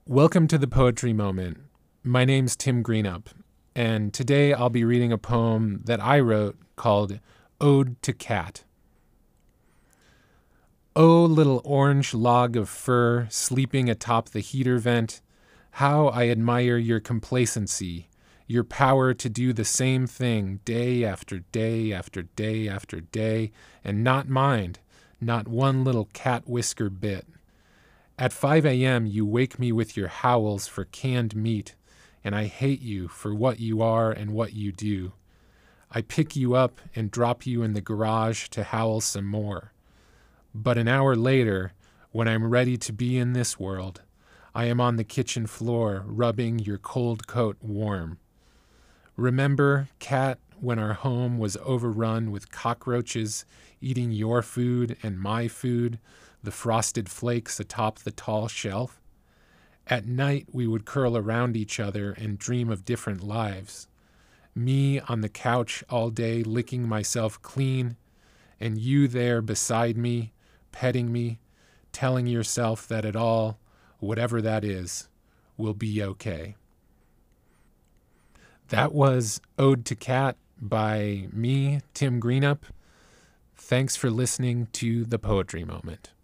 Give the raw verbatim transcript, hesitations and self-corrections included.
Welcome to the Poetry Moment. My name's Tim Greenup, and today I'll be reading a poem that I wrote called Ode to Cat. Oh, little orange log of fur sleeping atop the heater vent, how I admire your complacency, your power to do the same thing day after day after day after day, and not mind, not one little cat whisker bit. At five a.m. you wake me with your howls for canned meat, and I hate you for what you are and what you do. I pick you up and drop you in the garage to howl some more. But an hour later, when I'm ready to be in this world, I am on the kitchen floor rubbing your cold coat warm. Remember, cat, when our home was overrun with cockroaches eating your food and my food, the frosted flakes atop the tall shelf? At night we would curl around each other and dream of different lives. Me on the couch all day licking myself clean, and you there beside me, petting me, telling yourself that it all, whatever that is, will be okay. That was Ode to Cat by me, Tim Greenup. Thanks for listening to The Poetry Moment.